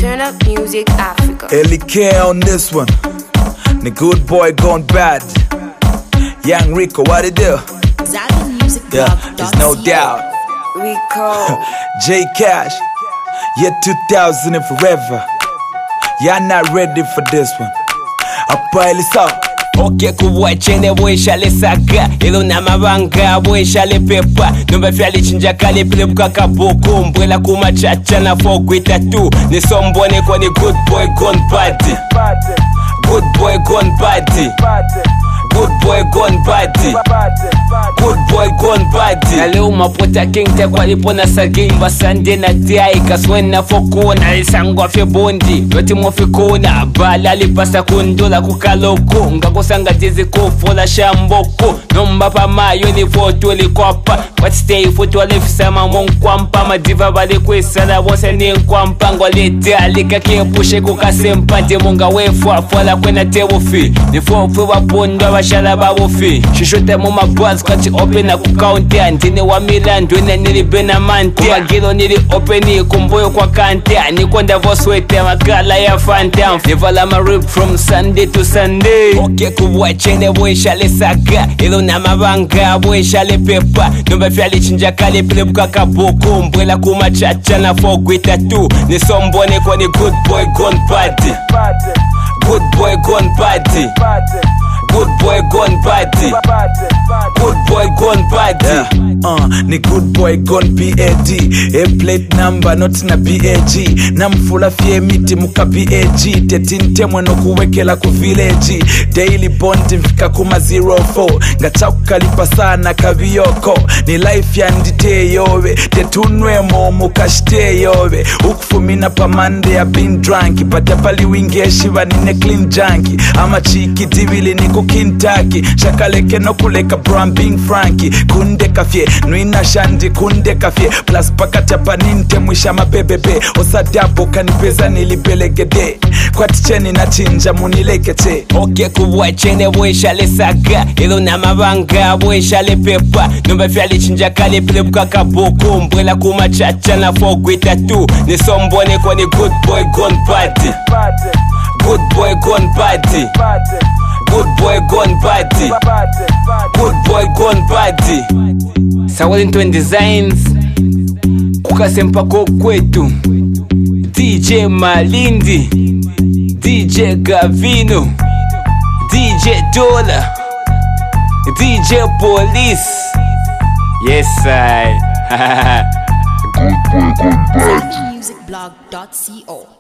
Turn Up Music Africa. LK on this one. The good boy gone bad. Young Rico, what it do? Yeah, there's no doubt. Rico. J Cash. Year 2000 and forever. Y'all not ready for this one. I'll pile this up. Okay, kuwachene boishale saga ilo na mabanga boishale pepa nomba fyali chinja kale pilebuka kabuku mbwela kumachacha na fogwita tu ni sombone kwa ni good boy gone party. Good boy gone party. Good boy gone party. Good boy gone party. Na leo mapota king te kwa lipo na sagimba sande na tiai kaswena fokona lisangwa fe bondi loti mofikona bala lipasa kundola kukaloko ngakosanga jizi kufola shamboko nomba pa mayo ni foto likopa but stay foto lefisama monkwampa madiva bale kwesala wose ni nkwampa ngolete alika kiepushe kukasempa demonga wefu fola kwena tewofi ni fofu wapondo bashala bawofi shishote mu mabuzz kati open na kukaunti andine wa milando na nilibena manti magilo nili open kumboyo kwa kante nikonda voswete makala ya fanta nivala ma rip from Sunday to Sunday. Okay, kuwachene boishale saga ilo na mabanga boishale pepa nomba fyali chinja kale pilebuka kabuku mbwela kumachacha na fogwita tu ni sombone kwa ni good boy gone party. Good boy gone party. Good boy gone party. Good boy gone party. Yeah. Ni good boy gone PAD. A plate number not na BAG. Namfula fie miti muka BAG. Tetinte mweno kuwekela ku village. Daily bond mfika kuma 04. Ngachaku lipa sana kabiyoko. Ni life ya ndite yowe. Tetunwe mo mukashite yowe. Ukufumina pa mande ya been drunk. Pata pali wingeshi vanine clean junkie. Ama chiki divili ni kukintaki. Shakaleke no kuleka bram being frankie. Kunde kafye nuina shandi kunde kafye. Plus pakata paninte mwisha mabebebe. Osadabo kanipeza nilibelegede. Kwa ticheni na chinja munilekete. Okay, kuwachene boishale saga ilo na mabanga boishale pepa nomba fyali chinja kale pilebuka kabuku mbwela kumachacha na fogwita tu ni sombone kwa ni good boy gone party. Good boy gone party. Good boy gone party. Good boy gone party. Sawalington Designs kukasempa kwetu DJ Malindi, DJ Gavino, DJ Dola, DJ Police. Yes I Musicblog.co